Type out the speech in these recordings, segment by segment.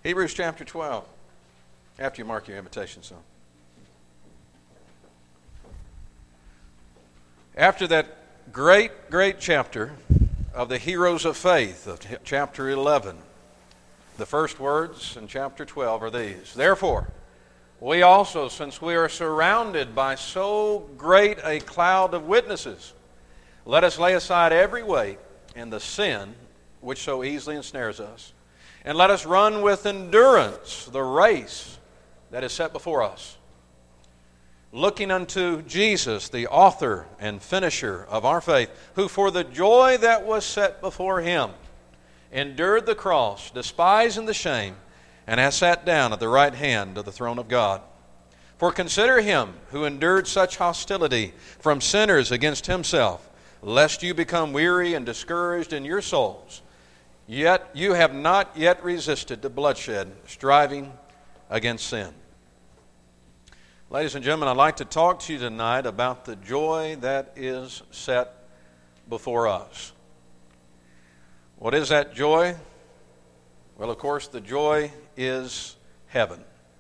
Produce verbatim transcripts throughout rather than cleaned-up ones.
Hebrews chapter twelve, after you mark your invitation song. After that great, great chapter of the heroes of faith of chapter eleven, the first words in chapter twelve are these: Therefore, we also, since we are surrounded by so great a cloud of witnesses, let us lay aside every weight and the sin which so easily ensnares us, and let us run with endurance the race that is set before us, looking unto Jesus, the author and finisher of our faith, who for the joy that was set before him endured the cross, despising the shame, and has sat down at the right hand of the throne of God. For consider him who endured such hostility from sinners against himself, lest you become weary and discouraged in your souls. Yet you have not yet resisted to bloodshed, striving against sin. Ladies and gentlemen, I'd like to talk to you tonight about the joy that is set before us. What is that joy? Well, of course, the joy is heaven.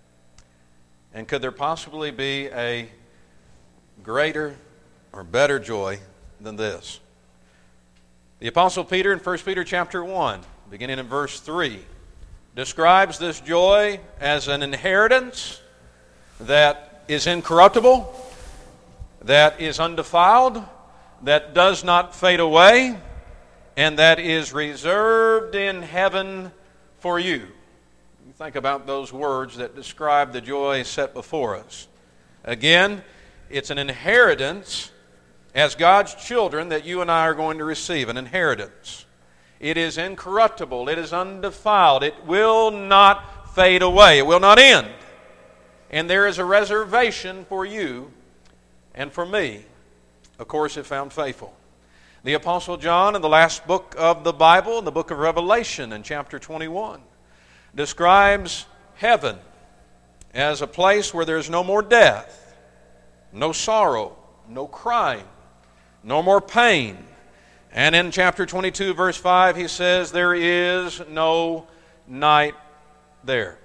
And could there possibly be a greater or better joy than this? The Apostle Peter in First Peter chapter one, beginning in verse three, describes this joy as an inheritance that is incorruptible, that is undefiled, that does not fade away, and that is reserved in heaven for you. You think about those words that describe the joy set before us. Again, it's an inheritance as God's children that you and I are going to receive, an inheritance. It is incorruptible, it is undefiled, it will not fade away, it will not end. And there is a reservation for you and for me, of course, if found faithful. The Apostle John, in the last book of the Bible, in the book of Revelation, in chapter twenty-one, describes heaven as a place where there is no more death, no sorrow, no crying, no more pain. And in chapter twenty-two, verse five, he says, there is no night there.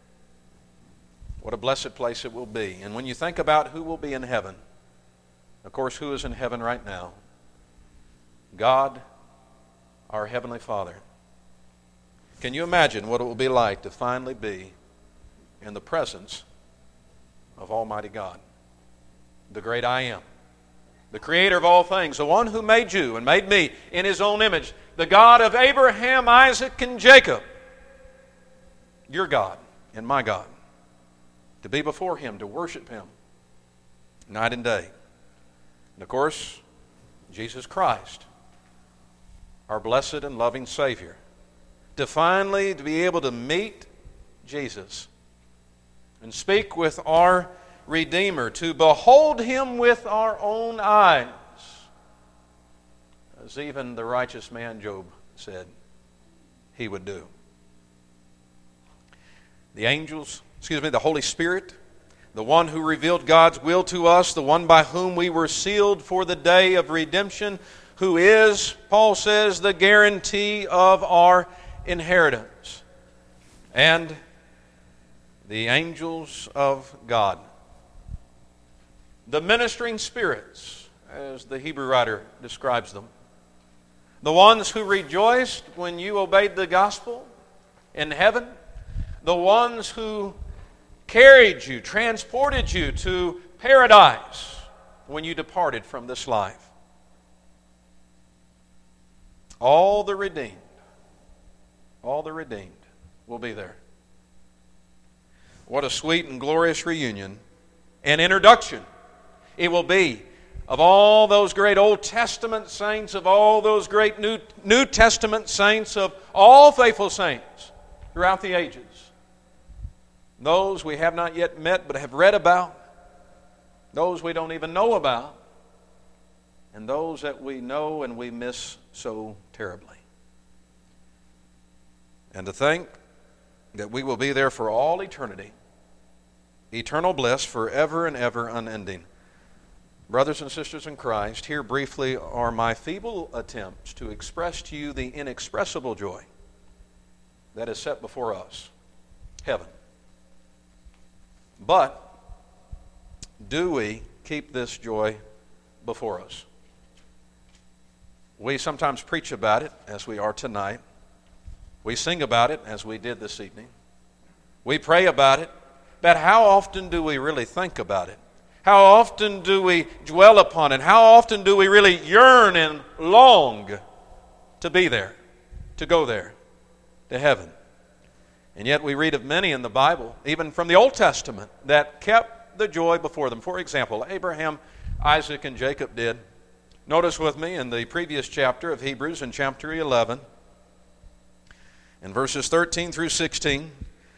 What a blessed place it will be. And when you think about who will be in heaven, of course, who is in heaven right now? God, our Heavenly Father. Can you imagine what it will be like to finally be in the presence of Almighty God, the great I Am, the Creator of all things, the one who made you and made me in His own image, the God of Abraham, Isaac, and Jacob, your God and my God, to be before Him, to worship Him night and day. And of course, Jesus Christ, our blessed and loving Savior, to finally to be able to meet Jesus and speak with our Redeemer, to behold Him with our own eyes, as even the righteous man Job said he would do. The angels, excuse me, the Holy Spirit, the one who revealed God's will to us, the one by whom we were sealed for the day of redemption, who is, Paul says, the guarantee of our inheritance. And the angels of God, the ministering spirits, as the Hebrew writer describes them, the ones who rejoiced when you obeyed the gospel in heaven, the ones who carried you, transported you to paradise when you departed from this life. All the redeemed, all the redeemed will be there. What a sweet and glorious reunion and introduction it will be of all those great Old Testament saints, of all those great New, New Testament saints, of all faithful saints throughout the ages. Those we have not yet met but have read about, those we don't even know about, and those that we know and we miss so terribly. And to think that we will be there for all eternity, eternal bliss forever and ever unending. Brothers and sisters in Christ, here briefly are my feeble attempts to express to you the inexpressible joy that is set before us. heaven. But do we keep this joy before us? We sometimes preach about it, as we are tonight. We sing about it, as we did this evening. We pray about it. But how often do we really think about it? How often do we dwell upon it? How often do we really yearn and long to be there, to go there, to heaven? And yet we read of many in the Bible, even from the Old Testament, that kept the joy before them. For example, Abraham, Isaac, and Jacob did. Notice with me in the previous chapter of Hebrews, in chapter eleven, in verses thirteen through sixteen,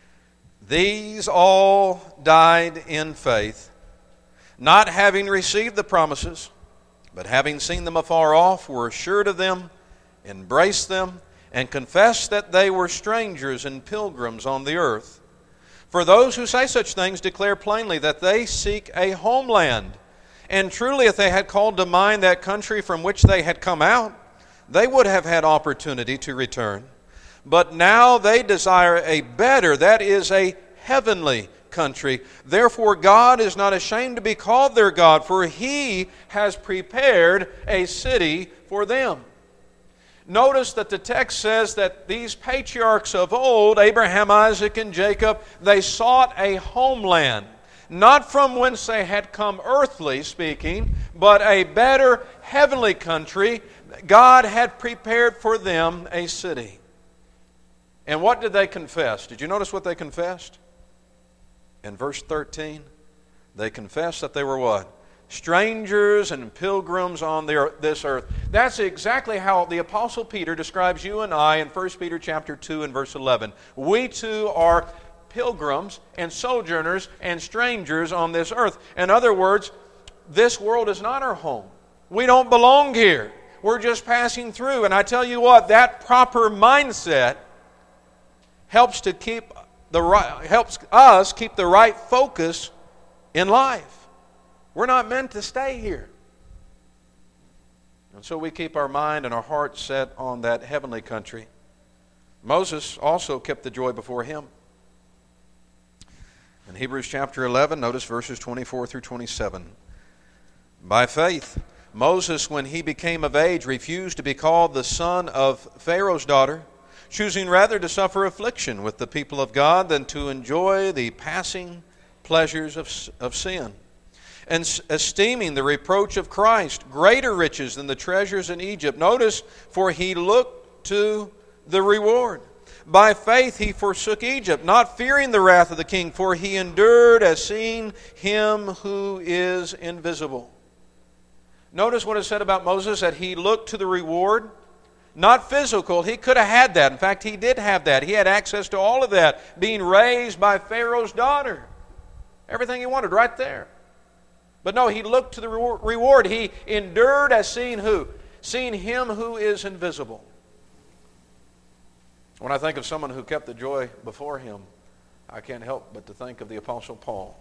these all died in faith, not having received the promises, but having seen them afar off, were assured of them, embraced them, and confessed that they were strangers and pilgrims on the earth. For those who say such things declare plainly that they seek a homeland. And truly, if they had called to mind that country from which they had come out, they would have had opportunity to return. But now they desire a better, that is, a heavenly country. Therefore, God is not ashamed to be called their God, for He has prepared a city for them. Notice that the text says that these patriarchs of old, Abraham, Isaac, and Jacob, they sought a homeland. Not from whence they had come earthly speaking, but a better heavenly country. God had prepared for them a city. And what did they confess? Did you notice what they confessed? In verse thirteen, they confessed that they were what? Strangers and pilgrims on the earth, this earth. That's exactly how the Apostle Peter describes you and I in First Peter chapter two and verse eleven. We too are pilgrims and sojourners and strangers on this earth. In other words, this world is not our home. We don't belong here. We're just passing through. And I tell you what, that proper mindset helps to keep the right, helps us keep the right focus in life. We're not meant to stay here. And so we keep our mind and our heart set on that heavenly country. Moses also kept the joy before him. In Hebrews chapter eleven, notice verses twenty-four through twenty-seven. By faith, Moses, when he became of age, refused to be called the son of Pharaoh's daughter, choosing rather to suffer affliction with the people of God than to enjoy the passing pleasures of, of sin, and esteeming the reproach of Christ greater riches than the treasures in Egypt. Notice, for he looked to the reward. By faith he forsook Egypt, not fearing the wrath of the king, for he endured as seeing him who is invisible. Notice what is said about Moses, that he looked to the reward. Not physical. He could have had that. In fact, he did have that. He had access to all of that, being raised by Pharaoh's daughter. Everything he wanted right there. But no, he looked to the reward. He endured as seeing who? Seeing him who is invisible. When I think of someone who kept the joy before him, I can't help but to think of the Apostle Paul.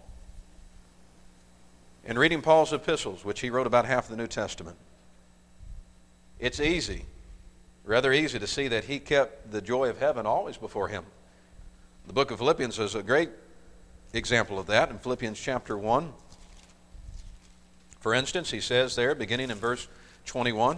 In reading Paul's epistles, which he wrote about half of the New Testament, it's easy, rather easy to see that he kept the joy of heaven always before him. The book of Philippians is a great example of that. In Philippians chapter one, for instance, he says there, beginning in verse twenty-one,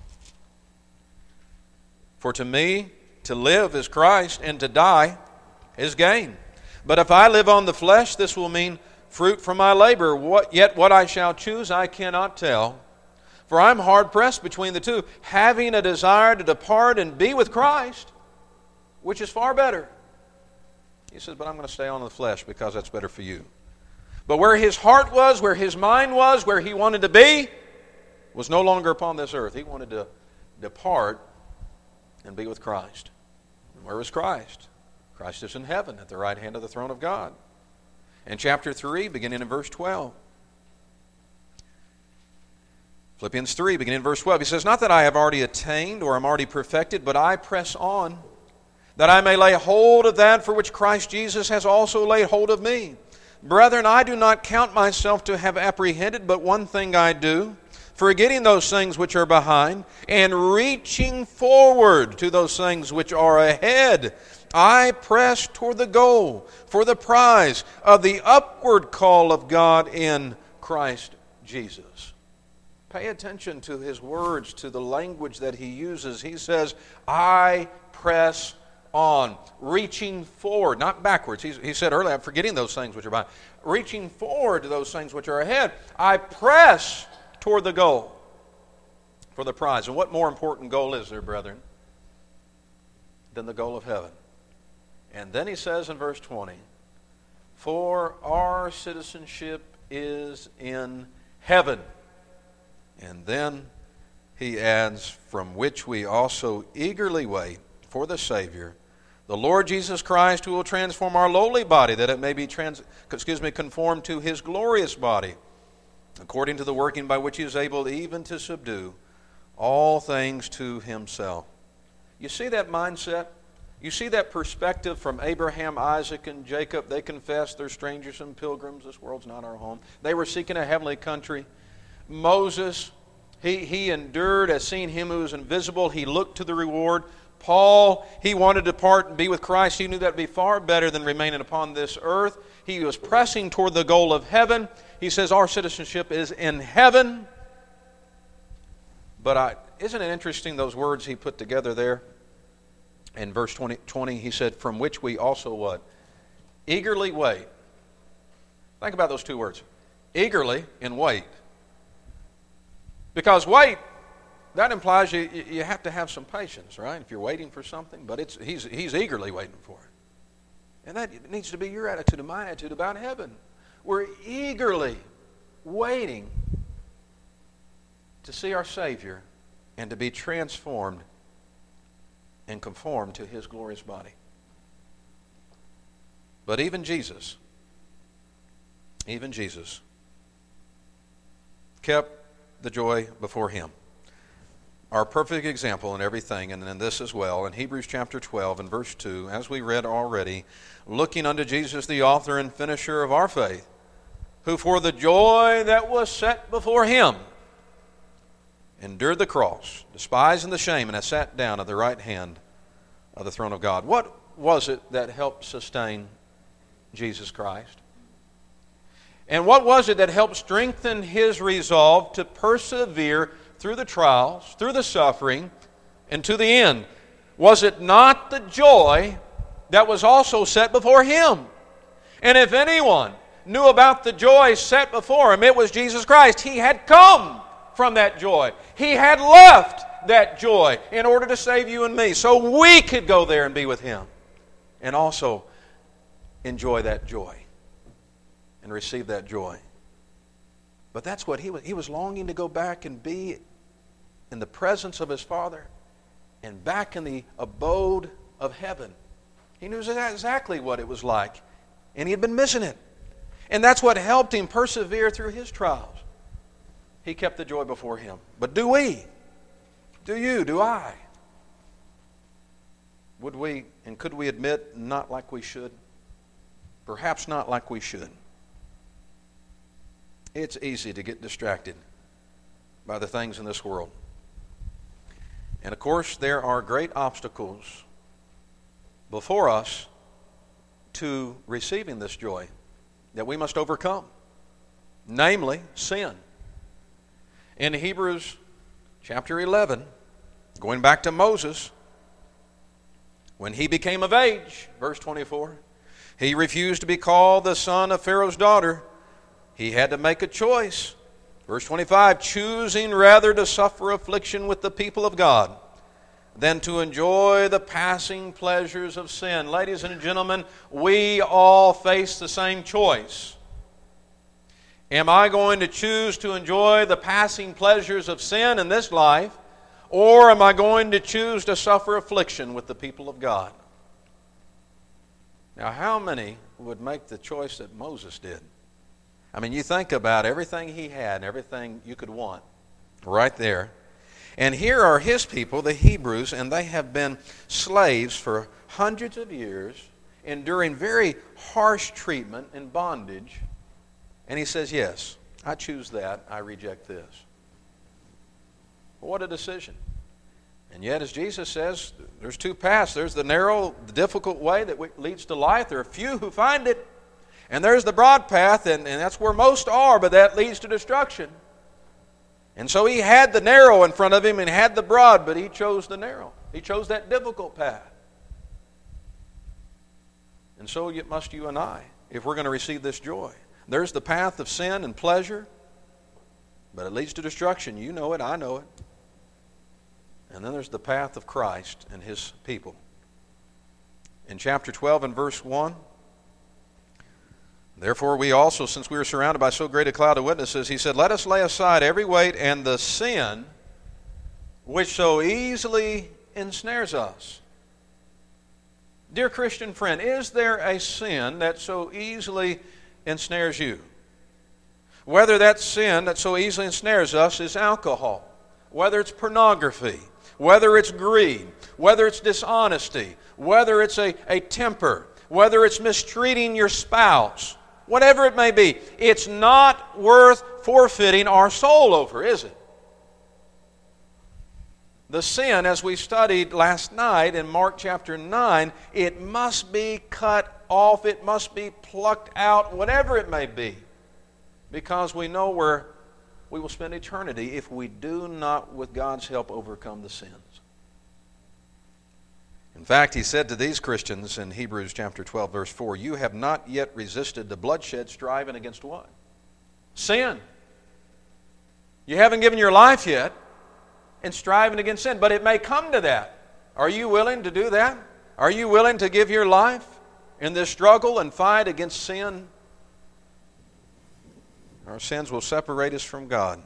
"For to me to live is Christ, and to die is gain. But if I live on the flesh, this will mean fruit from my labor. What, yet what I shall choose I cannot tell. For I'm hard-pressed between the two, having a desire to depart and be with Christ, which is far better." He says, but I'm going to stay on the flesh because that's better for you. But where his heart was, where his mind was, where he wanted to be, was no longer upon this earth. He wanted to depart and be with Christ. And where is Christ? Christ is in heaven at the right hand of the throne of God. In chapter three, beginning in verse twelve. Philippians three, beginning in verse twelve. He says, "Not that I have already attained or am already perfected, but I press on, that I may lay hold of that for which Christ Jesus has also laid hold of me. Brethren, I do not count myself to have apprehended, but one thing I do, forgetting those things which are behind, and reaching forward to those things which are ahead. I press toward the goal for the prize of the upward call of God in Christ Jesus. Pay attention to his words, to the language that he uses. He says, I press on, reaching forward, not backwards. He's, he said earlier, I'm forgetting those things which are behind. Reaching forward to those things which are ahead. I press toward the goal for the prize. And what more important goal is there, brethren, than the goal of heaven? And then he says in verse twenty, for our citizenship is in heaven. And then he adds, from which we also eagerly wait for the Savior, the Lord Jesus Christ, who will transform our lowly body, that it may be trans, excuse me, conformed to his glorious body, according to the working by which he is able even to subdue all things to himself. You see that mindset? You see that perspective from Abraham, Isaac, and Jacob? They confessed they're strangers and pilgrims. This world's not our home. They were seeking a heavenly country. Moses, he, he endured as seeing him who was invisible. He looked to the reward. Paul, he wanted to depart and be with Christ. He knew that would be far better than remaining upon this earth. He was pressing toward the goal of heaven. He says our citizenship is in heaven. But I, isn't it interesting those words he put together there? In verse twenty, twenty, he said, from which we also what? Eagerly wait. Think about those two words. Eagerly and wait. Because wait, that implies you, you have to have some patience, right? If you're waiting for something, but it's he's, he's eagerly waiting for it. And that needs to be your attitude and my attitude about heaven. We're eagerly waiting to see our Savior and to be transformed and conformed to his glorious body. But even Jesus, even Jesus kept the joy before him. Our perfect example in everything, and in this as well, in Hebrews chapter twelve and verse two, as we read already, looking unto Jesus, the author and finisher of our faith, who for the joy that was set before him endured the cross, despising the shame, and has sat down at the right hand of the throne of God. What was it that helped sustain Jesus Christ? And what was it that helped strengthen his resolve to persevere through the trials, through the suffering, and to the end? Was it not the joy that was also set before him? And if anyone knew about the joy set before him, it was Jesus Christ. He had come from that joy. He had left that joy in order to save you and me, so we could go there and be with him and also enjoy that joy and receive that joy. But that's what he was. He was longing to go back and be in the presence of his Father and back in the abode of heaven. He knew exactly what it was like, and he had been missing it. And that's what helped him persevere through his trials. He kept the joy before him. But do we? Do you? Do I? Would we and could we admit not like we should? Perhaps not like we should. It's easy to get distracted by the things in this world. And of course, there are great obstacles before us to receiving this joy that we must overcome. Namely, sin. In Hebrews chapter eleven, going back to Moses, when he became of age, verse twenty-four, he refused to be called the son of Pharaoh's daughter. He had to make a choice. Verse twenty-five, choosing rather to suffer affliction with the people of God than to enjoy the passing pleasures of sin. Ladies and gentlemen, we all face the same choice. Am I going to choose to enjoy the passing pleasures of sin in this life, or am I going to choose to suffer affliction with the people of God? Now, how many would make the choice that Moses did? I mean, you think about everything he had and everything you could want right there. And here are his people, the Hebrews, and they have been slaves for hundreds of years, enduring very harsh treatment and bondage. And he says, yes, I choose that. I reject this. What a decision. And yet, as Jesus says, there's two paths. There's the narrow, the difficult way that leads to life. There are few who find it. And there's the broad path, and, and that's where most are, but that leads to destruction. And so he had the narrow in front of him and had the broad, but he chose the narrow. He chose that difficult path. And so must you and I, if we're going to receive this joy. There's the path of sin and pleasure, but it leads to destruction. You know it, I know it. And then there's the path of Christ and His people. In chapter twelve and verse one, therefore we also, since we are surrounded by so great a cloud of witnesses, he said, let us lay aside every weight and the sin which so easily ensnares us. Dear Christian friend, is there a sin that so easily ensnares you? Whether that sin that so easily ensnares us is alcohol, whether it's pornography, whether it's greed, whether it's dishonesty, whether it's a, a temper, whether it's mistreating your spouse, whatever it may be, it's not worth forfeiting our soul over, is it? The sin, as we studied last night in Mark chapter nine, it must be cut off, it must be plucked out, whatever it may be, because we know where we will spend eternity if we do not, with God's help, overcome the sins. In fact, he said to these Christians in Hebrews chapter twelve, verse four, you have not yet resisted the bloodshed, striving against what? Sin. You haven't given your life yet in striving against sin, but it may come to that. Are you willing to do that? Are you willing to give your life in this struggle and fight against sin? Our sins will separate us from God.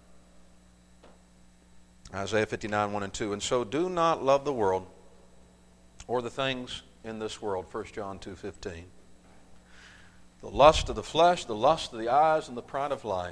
Isaiah fifty-nine, one and two. And so do not love the world or the things in this world. First John two fifteen. The lust of the flesh, the lust of the eyes, and the pride of life.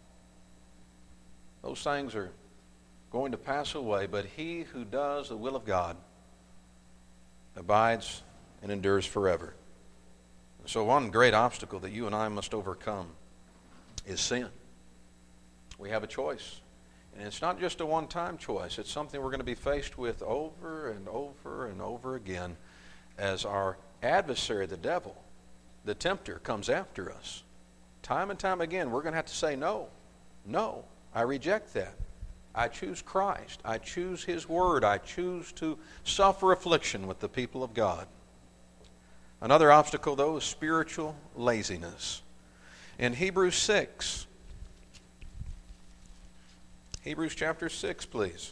Those things are going to pass away, but he who does the will of God abides and endures forever. So one great obstacle that you and I must overcome is sin. We have a choice. And it's not just a one-time choice. It's something we're going to be faced with over and over and over again as our adversary, the devil, the tempter, comes after us. Time and time again, we're going to have to say, no, no, I reject that. I choose Christ. I choose His Word. I choose to suffer affliction with the people of God. Another obstacle, though, is spiritual laziness. In Hebrews six, Hebrews chapter six, please.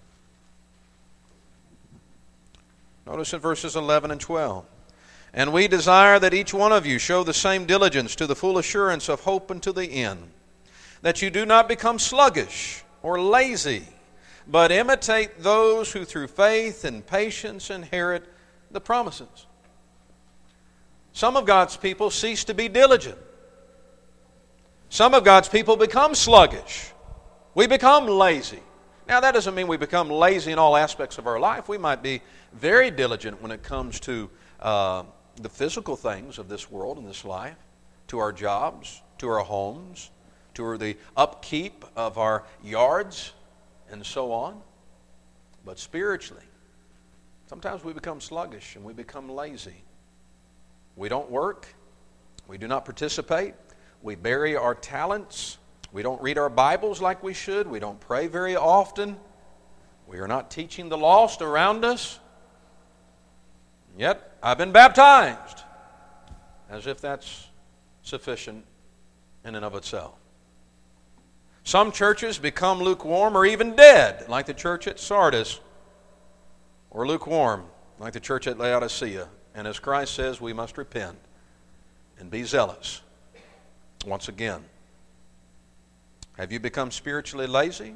Notice in verses eleven and twelve. And we desire that each one of you show the same diligence to the full assurance of hope unto the end, that you do not become sluggish or lazy, but imitate those who through faith and patience inherit the promises. Some of God's people cease to be diligent. Some of God's people become sluggish. We become lazy. Now, that doesn't mean we become lazy in all aspects of our life. We might be very diligent when it comes to uh, the physical things of this world and this life, to our jobs, to our homes, to the upkeep of our yards, and so on. But spiritually, sometimes we become sluggish and we become lazy. We don't work. We do not participate. We bury our talents. We don't read our Bibles like we should. We don't pray very often. We are not teaching the lost around us. Yet, I've been baptized. As if that's sufficient in and of itself. Some churches become lukewarm or even dead, like the church at Sardis, or lukewarm, like the church at Laodicea. And as Christ says, we must repent and be zealous. Once again, have you become spiritually lazy?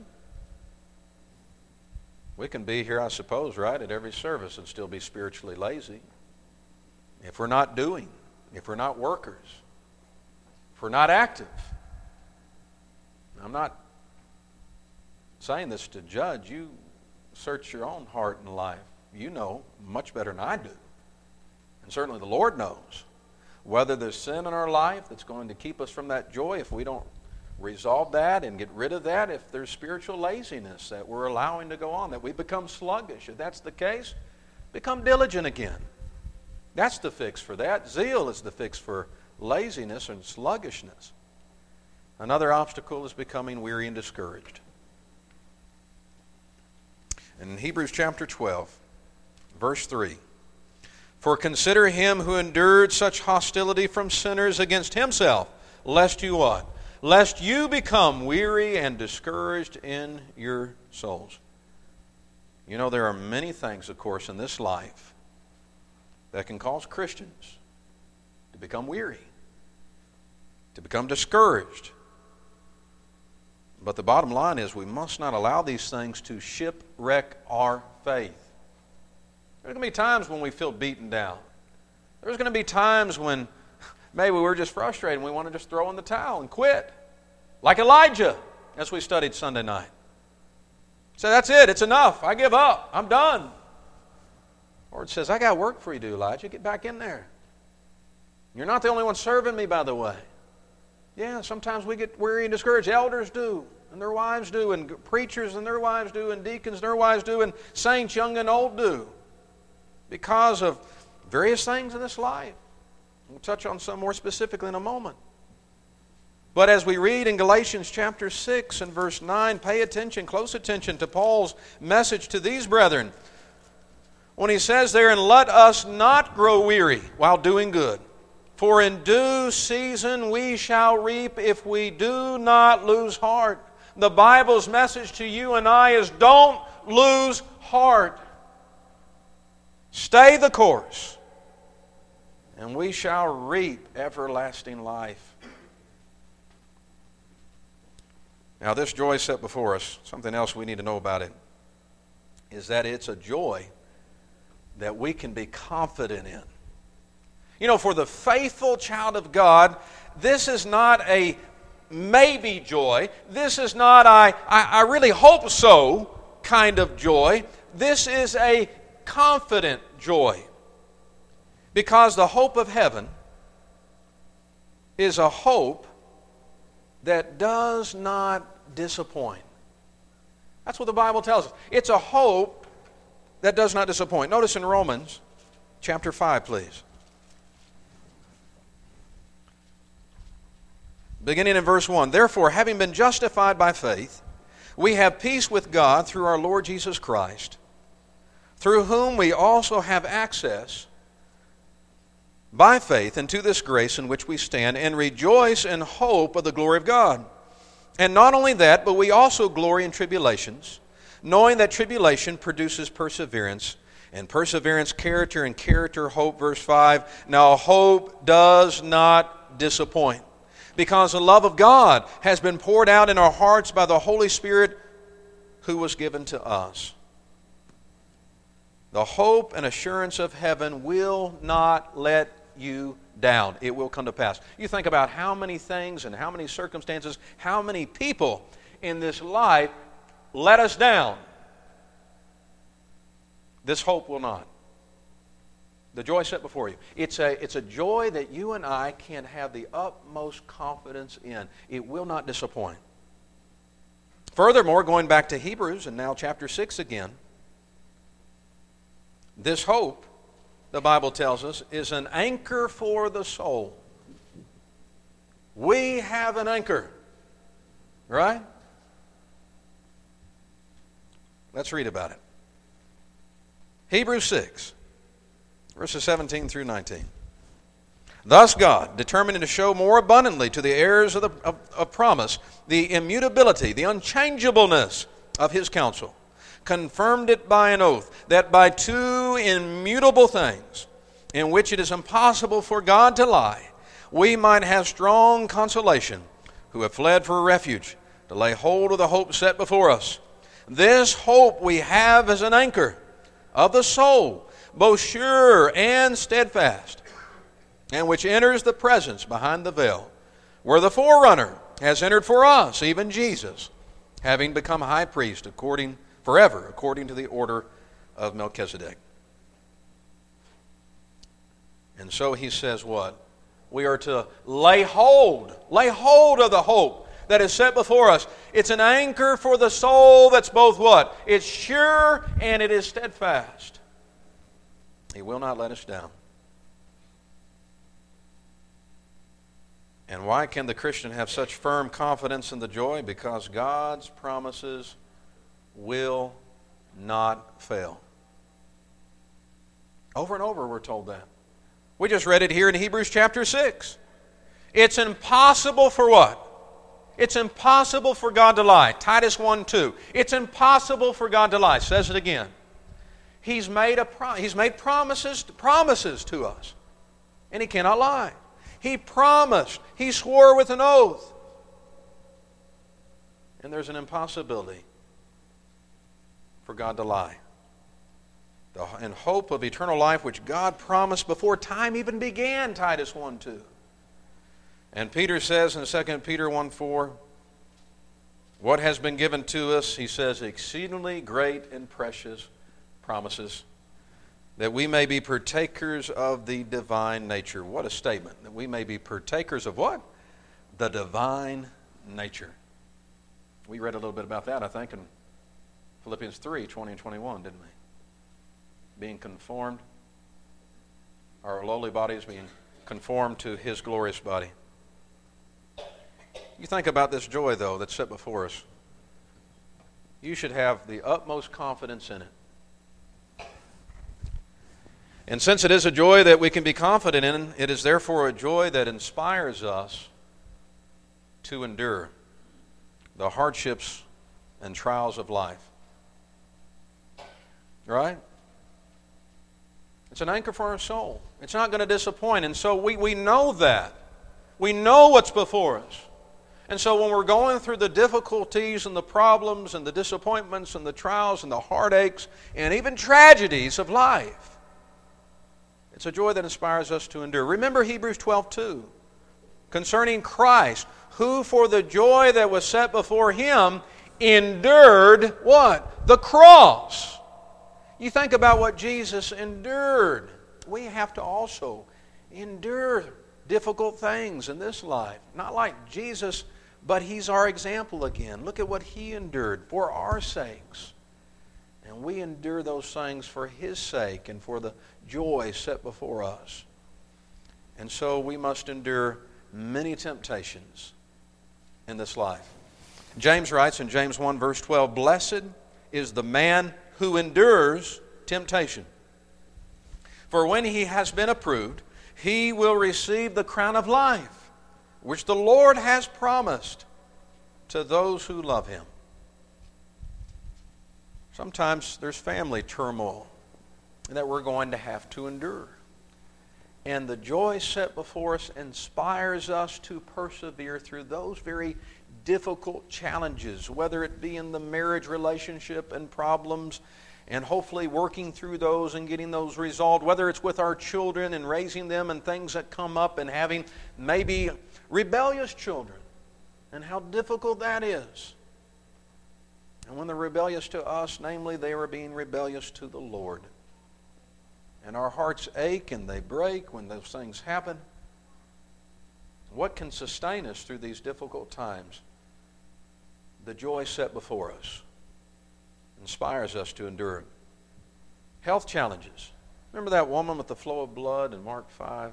We can be here, I suppose, right, at every service and still be spiritually lazy. If we're not doing, if we're not workers, if we're not active. I'm not saying this to judge. You search your own heart and life. You know much better than I do. And certainly the Lord knows whether there's sin in our life that's going to keep us from that joy if we don't resolve that and get rid of that if there's spiritual laziness that we're allowing to go on, that we become sluggish. If that's the case, become diligent again. That's the fix for that. Zeal is the fix for laziness and sluggishness. Another obstacle is becoming weary and discouraged. In Hebrews chapter twelve, verse three, "For consider him who endured such hostility from sinners against himself, lest you what? Lest you become weary and discouraged in your souls." You know, there are many things, of course, in this life that can cause Christians to become weary, to become discouraged. But the bottom line is we must not allow these things to shipwreck our faith. There's going to be times when we feel beaten down. There's going to be times when maybe we're just frustrated and we want to just throw in the towel and quit. Like Elijah, as we studied Sunday night. So that's it, it's enough, I give up, I'm done. The Lord says, I got work for you to do, Elijah, get back in there. You're not the only one serving me, by the way. Yeah, sometimes we get weary and discouraged. Elders do, and their wives do, and preachers and their wives do, and deacons and their wives do, and saints young and old do. Because of various things in this life. We'll touch on some more specifically in a moment. But as we read in Galatians chapter six and verse nine, pay attention, close attention to Paul's message to these brethren. When he says there, "And let us not grow weary while doing good. For in due season we shall reap if we do not lose heart." The Bible's message to you and I is don't lose heart. Stay the course, and we shall reap everlasting life. Now, this joy set before us, something else we need to know about it, is that it's a joy that we can be confident in. You know, for the faithful child of God, this is not a maybe joy. This is not a, I, I really hope so kind of joy. This is a confident joy. Because the hope of heaven is a hope that does not disappoint. That's what the Bible tells us. It's a hope that does not disappoint. Notice in Romans chapter five, please. Beginning in verse one, "Therefore, having been justified by faith, we have peace with God through our Lord Jesus Christ, through whom we also have access by faith into this grace in which we stand, and rejoice in hope of the glory of God. And not only that, but we also glory in tribulations, knowing that tribulation produces perseverance, and perseverance character, and character hope." Verse five, "Now hope does not disappoint, because the love of God has been poured out in our hearts by the Holy Spirit who was given to us." The hope and assurance of heaven will not let you down. It will come to pass. You think about how many things and how many circumstances, how many people in this life let us down. This hope will not. The joy set before you. It's a, it's a joy that you and I can have the utmost confidence in. It will not disappoint. Furthermore, going back to Hebrews and now chapter six again, this hope, the Bible tells us, is an anchor for the soul. We have an anchor, right? Let's read about it. Hebrews six, verses seventeen through nineteen. "Thus God, determining to show more abundantly to the heirs of, the, of, of promise the immutability, the unchangeableness of His counsel, confirmed it by an oath, that by two immutable things, in which it is impossible for God to lie, we might have strong consolation, who have fled for refuge, to lay hold of the hope set before us. This hope we have as an anchor of the soul, both sure and steadfast, and which enters the presence behind the veil, where the forerunner has entered for us, even Jesus, having become high priest according forever, according to the order of Melchizedek." And so he says what? We are to lay hold, lay hold of the hope that is set before us. It's an anchor for the soul that's both what? It's sure and it is steadfast. He will not let us down. And why can the Christian have such firm confidence in the joy? Because God's promises will not fail. Over and over we're told that. We just read it here in Hebrews chapter six. It's impossible for what? It's impossible for God to lie. Titus one two. It's impossible for God to lie. Says it again. He's made a pro- He's made promises promises to us. And He cannot lie. He promised. He swore with an oath. And there's an impossibility for God to lie. The, in hope of eternal life which God promised before time even began, Titus one two. And Peter says in Second Peter one four, what has been given to us, he says, exceedingly great and precious promises, that we may be partakers of the divine nature. What a statement. That we may be partakers of what? The divine nature. We read a little bit about that, I think, in Philippians three, twenty and twenty-one, didn't we? Being conformed, our lowly bodies being conformed to His glorious body. You think about this joy, though, that's set before us. You should have the utmost confidence in it. And since it is a joy that we can be confident in, it is therefore a joy that inspires us to endure the hardships and trials of life. Right? It's an anchor for our soul. It's not going to disappoint. And so we, we know that. We know what's before us. And so when we're going through the difficulties and the problems and the disappointments and the trials and the heartaches and even tragedies of life, it's a joy that inspires us to endure. Remember Hebrews twelve two, concerning Christ, who for the joy that was set before Him endured what? The cross. You think about what Jesus endured. We have to also endure difficult things in this life. Not like Jesus, but He's our example again. Look at what He endured for our sakes. And we endure those things for His sake and for the joy set before us. And so we must endure many temptations in this life. James writes in James one verse twelve, blessed is the man who endures temptation. For when he has been approved, he will receive the crown of life, which the Lord has promised to those who love Him. Sometimes there's family turmoil that we're going to have to endure. And the joy set before us inspires us to persevere through those very difficult challenges, whether it be in the marriage relationship and problems, and hopefully working through those and getting those resolved, whether it's with our children and raising them and things that come up and having maybe rebellious children and how difficult that is. And when they're rebellious to us, namely, they are being rebellious to the Lord. And our hearts ache and they break when those things happen. What can sustain us through these difficult times? The joy set before us inspires us to endure. Health challenges. Remember that woman with the flow of blood in Mark five?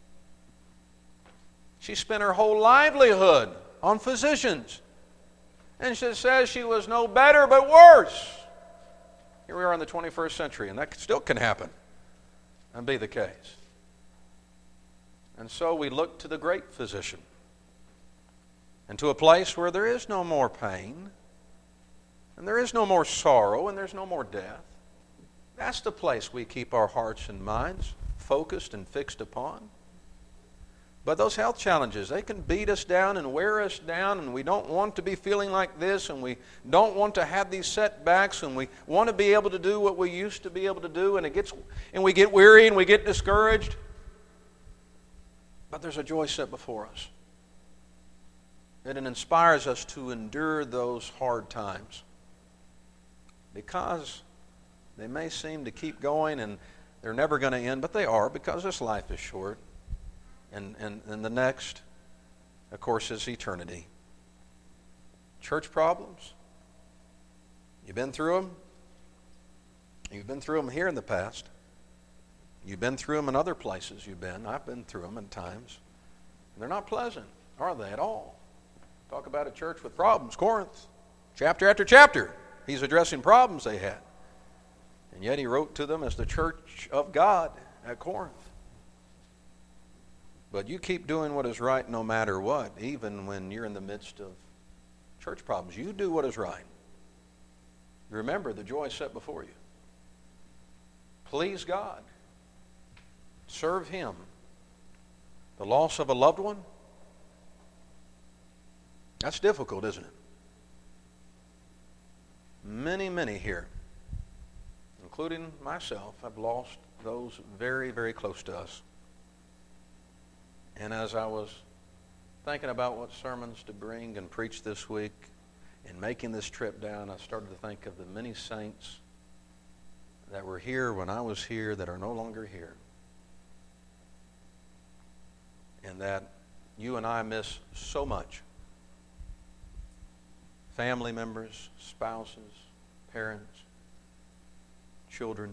She spent her whole livelihood on physicians. And she says she was no better but worse. Here we are in the twenty-first century, and that still can happen and be the case. And so we look to the great physician and to a place where there is no more pain and there is no more sorrow and there's no more death. That's the place we keep our hearts and minds focused and fixed upon. But those health challenges, they can beat us down and wear us down, and we don't want to be feeling like this, and we don't want to have these setbacks, and we want to be able to do what we used to be able to do, and it gets and we get weary and we get discouraged. But there's a joy set before us. And it inspires us to endure those hard times. Because they may seem to keep going and they're never going to end, but they are, because this life is short. And, and, and the next, of course, is eternity. Church problems? You've been through them? You've been through them here in the past. You've been through them in other places you've been. I've been through them at times. And they're not pleasant, are they, at all? Talk about a church with problems. Corinth, chapter after chapter, he's addressing problems they had. And yet he wrote to them as the church of God at Corinth. But you keep doing what is right no matter what, even when you're in the midst of church problems. You do what is right. Remember the joy set before you. Please God. Serve Him. The loss of a loved one? That's difficult, isn't it? Many, many here, including myself, have lost those very, very close to us. And as I was thinking about what sermons to bring and preach this week and making this trip down, I started to think of the many saints that were here when I was here that are no longer here. And that you and I miss so much. Family members, spouses, parents, children.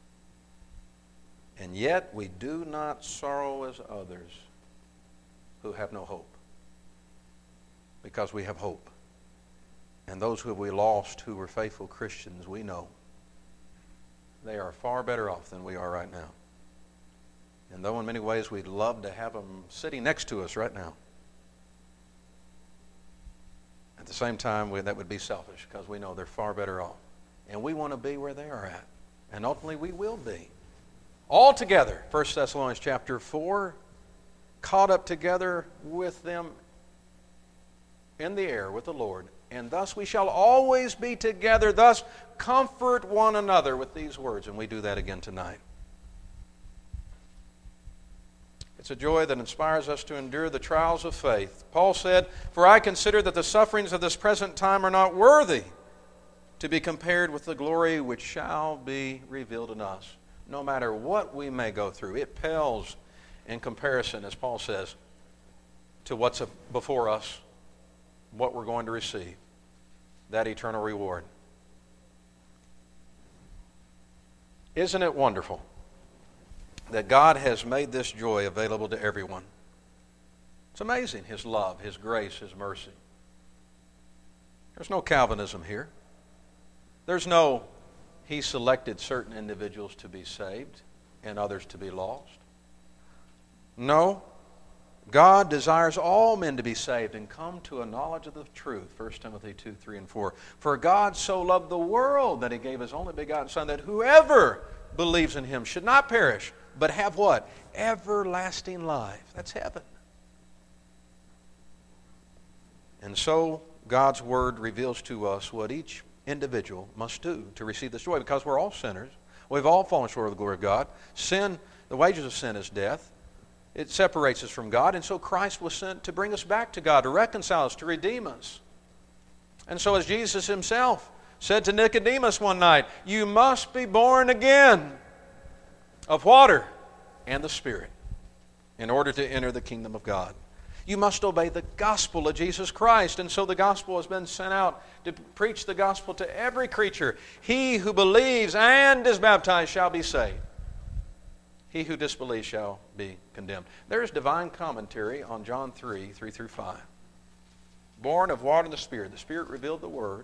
And yet we do not sorrow as others who have no hope. Because we have hope. And those who we lost who were faithful Christians, we know they are far better off than we are right now. And though in many ways we'd love to have them sitting next to us right now, at the same time we, that would be selfish because we know they're far better off. And we want to be where they are at. And ultimately we will be. All together, First Thessalonians chapter four, caught up together with them in the air with the Lord. And thus we shall always be together. Thus comfort one another with these words. And we do that again tonight. It's a joy that inspires us to endure the trials of faith. Paul said, "For I consider that the sufferings of this present time are not worthy to be compared with the glory which shall be revealed in us." No matter what we may go through, it pales in comparison, as Paul says, to what's before us, what we're going to receive, that eternal reward. Isn't it wonderful that God has made this joy available to everyone? It's amazing, His love, His grace, His mercy. There's no Calvinism here. There's no He selected certain individuals to be saved and others to be lost. No. God desires all men to be saved and come to a knowledge of the truth. First Timothy two, three, and four. For God so loved the world that He gave His only begotten Son, that whoever believes in Him should not perish, but have what? Everlasting life. That's heaven. And so God's Word reveals to us what each individual must do to receive this joy, because we're all sinners. We've all fallen short of the glory of God. Sin, the wages of sin is death. It separates us from God, and so Christ was sent to bring us back to God, to reconcile us, to redeem us. And so as Jesus Himself said to Nicodemus one night, you must be born again of water and the Spirit in order to enter the kingdom of God. You must obey the gospel of Jesus Christ. And so the gospel has been sent out to preach the gospel to every creature. He who believes and is baptized shall be saved. He who disbelieves shall be condemned. There is divine commentary on John three, three through five. Born of water and the Spirit. The Spirit revealed the Word.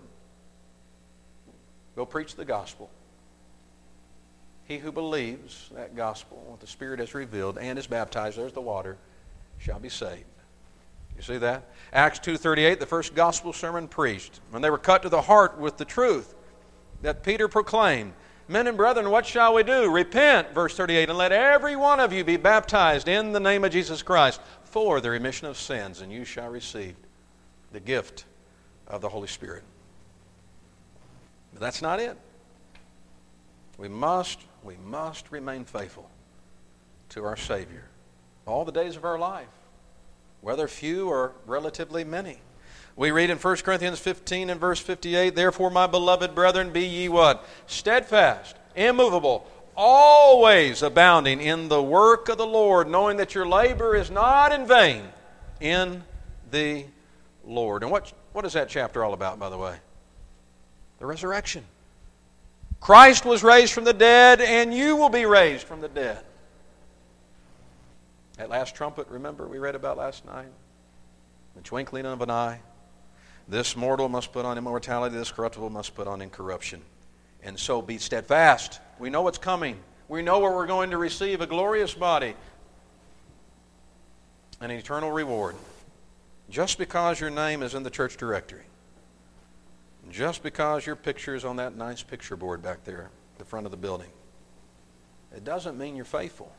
Go preach the gospel. He who believes that gospel, what the Spirit has revealed, and is baptized, there's the water, shall be saved. You see that? Acts two thirty-eight, the first gospel sermon preached, when they were cut to the heart with the truth that Peter proclaimed. Men and brethren, what shall we do? Repent, verse thirty-eight, and let every one of you be baptized in the name of Jesus Christ for the remission of sins, and you shall receive the gift of the Holy Spirit. But that's not it. We must, we must remain faithful to our Savior all the days of our life, whether few or relatively many. We read in First Corinthians fifteen and verse fifty-eight, therefore, my beloved brethren, be ye what? Steadfast, immovable, always abounding in the work of the Lord, knowing that your labor is not in vain in the Lord. And what What is that chapter all about, by the way? The resurrection. Christ was raised from the dead, and you will be raised from the dead. That last trumpet, remember, we read about last night? The twinkling of an eye. This mortal must put on immortality, this corruptible must put on incorruption. And so be steadfast. We know what's coming. We know where we're going to receive a glorious body, an eternal reward. Just because your name is in the church directory, just because your picture is on that nice picture board back there at the front of the building, it doesn't mean you're faithful.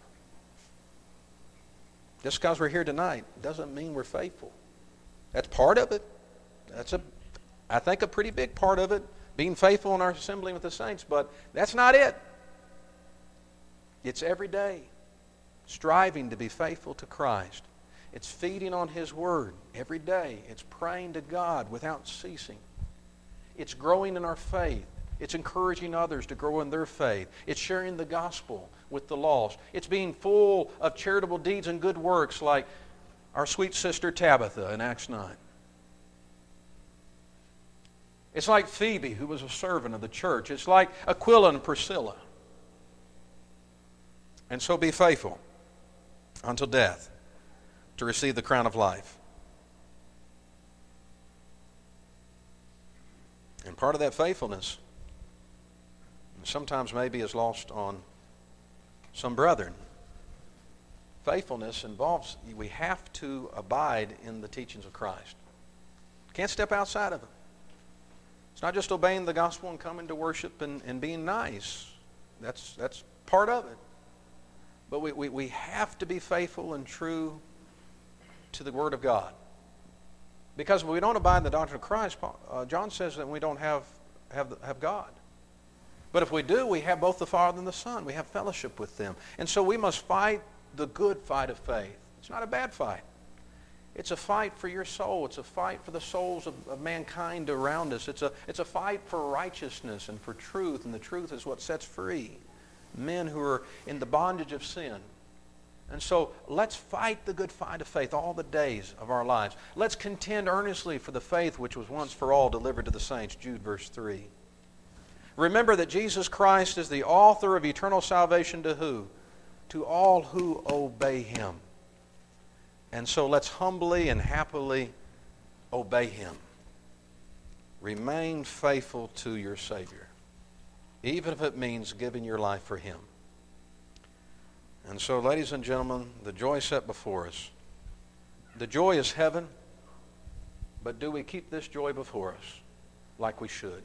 Just because we're here tonight doesn't mean we're faithful. That's part of it. That's, a, I think, a pretty big part of it, being faithful in our assembling with the saints, but that's not it. It's every day striving to be faithful to Christ. It's feeding on His Word every day. It's praying to God without ceasing. It's growing in our faith. It's encouraging others to grow in their faith. It's sharing the gospel with the lost. It's being full of charitable deeds and good works like our sweet sister Tabitha in Acts nine. It's like Phoebe, who was a servant of the church. It's like Aquila and Priscilla. And so be faithful until death to receive the crown of life. And part of that faithfulness sometimes maybe is lost on some brethren. Faithfulness involves, we have to abide in the teachings of Christ. Can't step outside of them. It's not just obeying the gospel and coming to worship and, and being nice. That's, that's part of it. But we, we, we have to be faithful and true to the Word of God. Because if we don't abide in the doctrine of Christ, uh, John says that we don't have, have, have God. But if we do, we have both the Father and the Son. We have fellowship with them. And so we must fight the good fight of faith. It's not a bad fight. It's a fight for your soul. It's a fight for the souls of, of mankind around us. It's a, it's a fight for righteousness and for truth, and the truth is what sets free men who are in the bondage of sin. And so let's fight the good fight of faith all the days of our lives. Let's contend earnestly for the faith which was once for all delivered to the saints. Jude verse three. Remember that Jesus Christ is the author of eternal salvation to who? To all who obey Him. And so let's humbly and happily obey Him. Remain faithful to your Savior, even if it means giving your life for Him. And so, ladies and gentlemen, the joy set before us. The joy is heaven, but do we keep this joy before us like we should?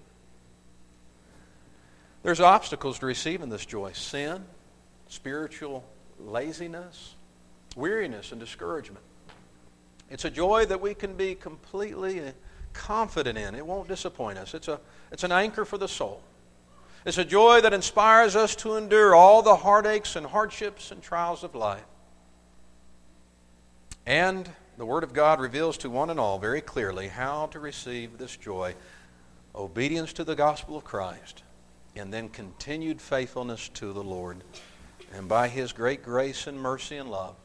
There's obstacles to receiving this joy. Sin, spiritual laziness, weariness, and discouragement. It's a joy that we can be completely confident in. It won't disappoint us. It's a, it's an anchor for the soul. It's a joy that inspires us to endure all the heartaches and hardships and trials of life. And the Word of God reveals to one and all very clearly how to receive this joy. Obedience to the gospel of Christ, and then continued faithfulness to the Lord. And by His great grace and mercy and love,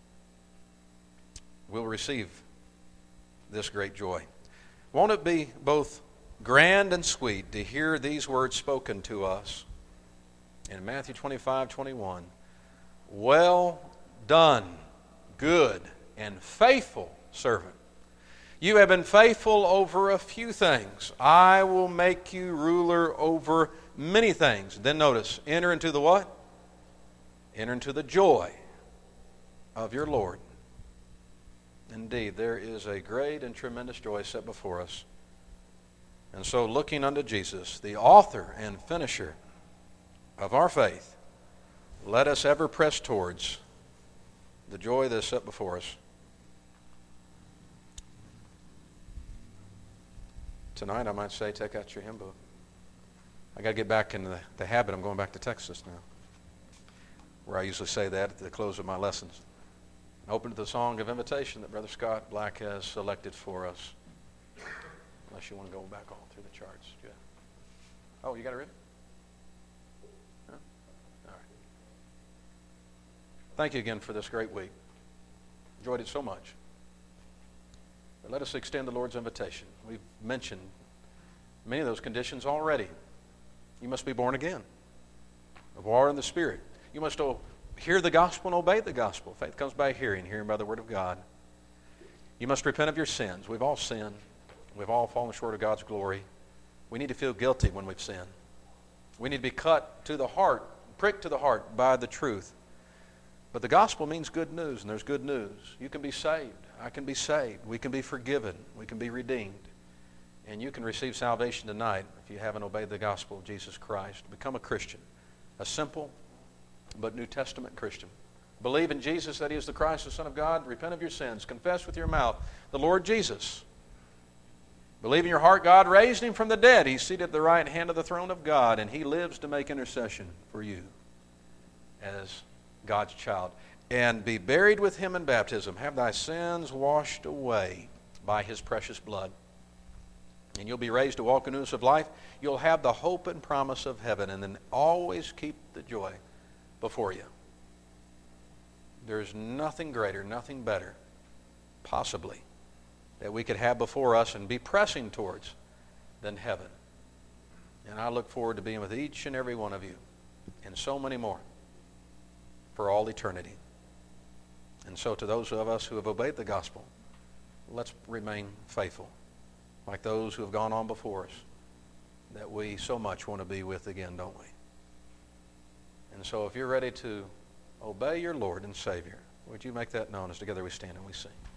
we'll receive this great joy. Won't it be both grand and sweet to hear these words spoken to us in Matthew twenty-five twenty-one? Well done, good and faithful servant. You have been faithful over a few things. I will make you ruler over many things. Then notice, enter into the what? Enter into the joy of your Lord. Indeed, there is a great and tremendous joy set before us. And so, looking unto Jesus, the author and finisher of our faith, let us ever press towards the joy that is set before us. Tonight, I might say, take out your hymn book. I got to get back in the, the habit. I'm going back to Texas now, where I usually say that at the close of my lessons. Open to the song of invitation that Brother Scott Black has selected for us. Unless you want to go back all through the charts. Yeah. Oh, you got it written? Huh? All right. Thank you again for this great week. Enjoyed it so much. But let us extend the Lord's invitation. We've mentioned many of those conditions already. You must be born again, of water and the Spirit. You must hear the gospel and obey the gospel. Faith comes by hearing, hearing by the word of God. You must repent of your sins. We've all sinned. We've all fallen short of God's glory. We need to feel guilty when we've sinned. We need to be cut to the heart, pricked to the heart by the truth. But the gospel means good news, and there's good news. You can be saved. I can be saved. We can be forgiven. We can be redeemed. And you can receive salvation tonight if you haven't obeyed the gospel of Jesus Christ. Become a Christian, a simple but New Testament Christian. Believe in Jesus, that He is the Christ, the Son of God. Repent of your sins. Confess with your mouth the Lord Jesus. Believe in your heart God raised Him from the dead. He's seated at the right hand of the throne of God, and He lives to make intercession for you as God's child. And be buried with Him in baptism. Have thy sins washed away by His precious blood. And you'll be raised to walk in newness of life. You'll have the hope and promise of heaven, and then always keep the joy before you. There's nothing greater, nothing better, possibly, that we could have before us and be pressing towards than heaven. And I look forward to being with each and every one of you and so many more for all eternity. And so to those of us who have obeyed the gospel, let's remain faithful, like those who have gone on before us, that we so much want to be with again, don't we? And so if you're ready to obey your Lord and Savior, would you make that known as together we stand and we sing?